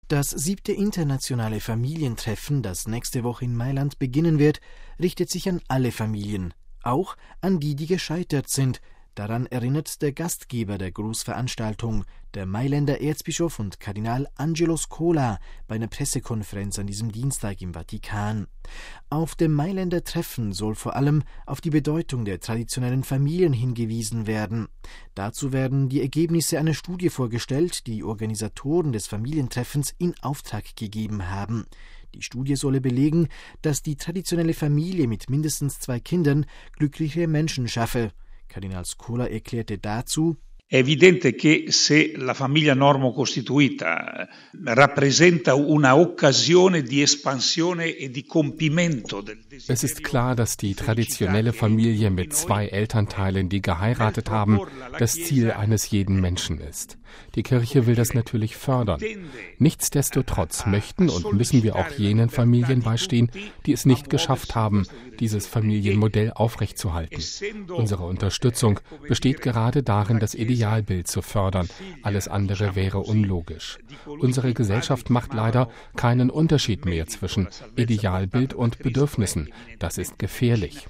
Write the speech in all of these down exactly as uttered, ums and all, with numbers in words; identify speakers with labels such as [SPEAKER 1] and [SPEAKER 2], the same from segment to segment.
[SPEAKER 1] Das siebte internationale Familientreffen, das nächste Woche in Mailand beginnen wird, richtet sich an alle Familien, auch an die, die gescheitert sind. Daran erinnert der Gastgeber der Großveranstaltung, der Mailänder Erzbischof und Kardinal Angelo Scola, bei einer Pressekonferenz an diesem Dienstag im Vatikan. Auf dem Mailänder Treffen soll vor allem auf die Bedeutung der traditionellen Familien hingewiesen werden. Dazu werden die Ergebnisse einer Studie vorgestellt, die die Organisatoren des Familientreffens in Auftrag gegeben haben. Die Studie solle belegen, dass die traditionelle Familie mit mindestens zwei Kindern glückliche Menschen schaffe. Kardinal Scola erklärte dazu:
[SPEAKER 2] È evidente che se la famiglia normocostituita rappresenta una occasione di espansione e di compimento del desiderio.
[SPEAKER 3] Es ist klar, dass die traditionelle Familie mit zwei Elternteilen, die geheiratet haben, das Ziel eines jeden Menschen ist. Die Kirche will das natürlich fördern. Nichtsdestotrotz möchten und müssen wir auch jenen Familien beistehen, die es nicht geschafft haben, dieses Familienmodell aufrechtzuerhalten. Unsere Unterstützung besteht gerade darin, das Idealbild zu fördern. Alles andere wäre unlogisch. Unsere Gesellschaft macht leider keinen Unterschied mehr zwischen Idealbild und Bedürfnissen. Das ist gefährlich.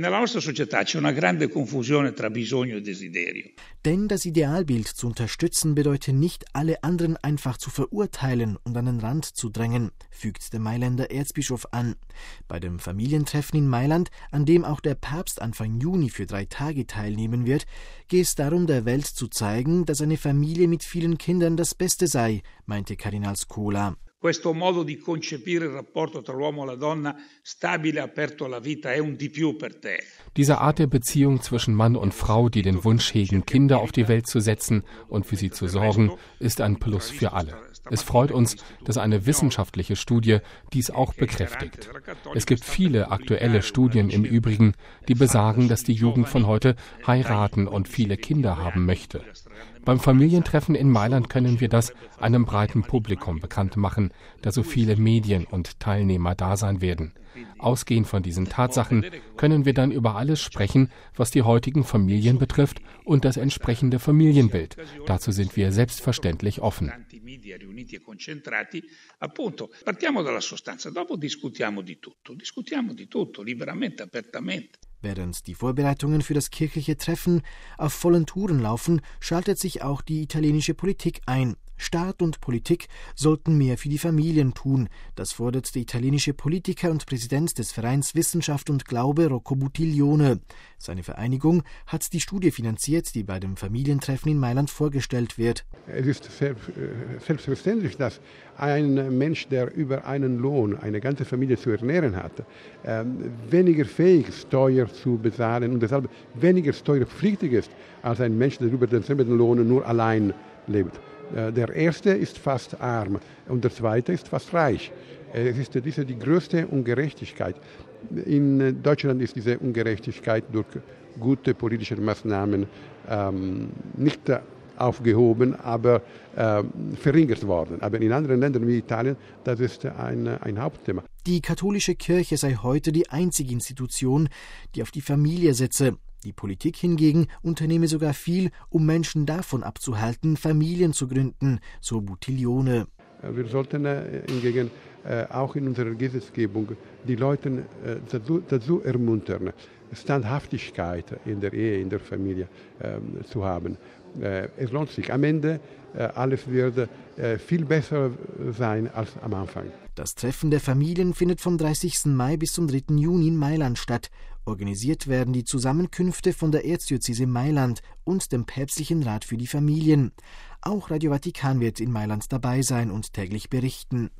[SPEAKER 1] Denn das Idealbild zu unterstützen bedeutet nicht, alle anderen einfach zu verurteilen und an den Rand zu drängen, fügt der Mailänder Erzbischof an. Bei dem Familientreffen in Mailand, an dem auch der Papst Anfang Juni für drei Tage teilnehmen wird, geht es darum, der Welt zu zeigen, dass eine Familie mit vielen Kindern das Beste sei, meinte Kardinal Scola.
[SPEAKER 2] Questo modo di concepire il rapporto tra l'uomo e la donna stabile, aperto alla vita, è un di più per te.
[SPEAKER 3] Diese Art der Beziehung zwischen Mann und Frau, die den Wunsch hegen, Kinder auf die Welt zu setzen und für sie zu sorgen, ist ein Plus für alle. Es freut uns, dass eine wissenschaftliche Studie dies auch bekräftigt. Es gibt viele aktuelle Studien im Übrigen, die besagen, dass die Jugend von heute heiraten und viele Kinder haben möchte. Beim Familientreffen in Mailand können wir das einem breiten Publikum bekannt machen, da so viele Medien und Teilnehmer da sein werden. Ausgehend von diesen Tatsachen können wir dann über alles sprechen, was die heutigen Familien betrifft und das entsprechende Familienbild. Dazu sind wir selbstverständlich offen.
[SPEAKER 2] Partiamo dalla sostanza, dopo discutiamo di tutto, discutiamo di tutto, liberamente, apertamente.
[SPEAKER 1] Während die Vorbereitungen für das kirchliche Treffen auf vollen Touren laufen, schaltet sich auch die italienische Politik ein. Staat und Politik sollten mehr für die Familien tun. Das fordert der italienische Politiker und Präsident des Vereins Wissenschaft und Glaube Rocco Buttiglione. Seine Vereinigung hat die Studie finanziert, die bei dem Familientreffen in Mailand vorgestellt wird.
[SPEAKER 4] Es ist selbstverständlich, dass ein Mensch, der über einen Lohn eine ganze Familie zu ernähren hat, weniger fähig ist, Steuer zu bezahlen und deshalb weniger steuerpflichtig ist, als ein Mensch, der über denselben Lohn nur allein lebt. Der erste ist fast arm und der zweite ist fast reich. Es ist diese die größte Ungerechtigkeit. In Deutschland ist diese Ungerechtigkeit durch gute politische Maßnahmen ähm, nicht aufgehoben, aber äh, verringert worden. Aber in anderen Ländern wie Italien, das ist ein, ein Hauptthema.
[SPEAKER 1] Die katholische Kirche sei heute die einzige Institution, die auf die Familie setze. Die Politik hingegen unternehme sogar viel, um Menschen davon abzuhalten, Familien zu gründen, so Buttiglione.
[SPEAKER 4] Wir sollten äh, hingegen äh, auch in unserer Gesetzgebung die Leute äh, dazu, dazu ermuntern, Standhaftigkeit in der Ehe, in der Familie äh, zu haben. Äh, es lohnt sich. Am Ende äh, alles wird äh, viel besser sein als am Anfang.
[SPEAKER 1] Das Treffen der Familien findet vom dreißigsten Mai bis zum dritten Juni in Mailand statt. Organisiert werden die Zusammenkünfte von der Erzdiözese Mailand und dem Päpstlichen Rat für die Familien. Auch Radio Vatikan wird in Mailand dabei sein und täglich berichten.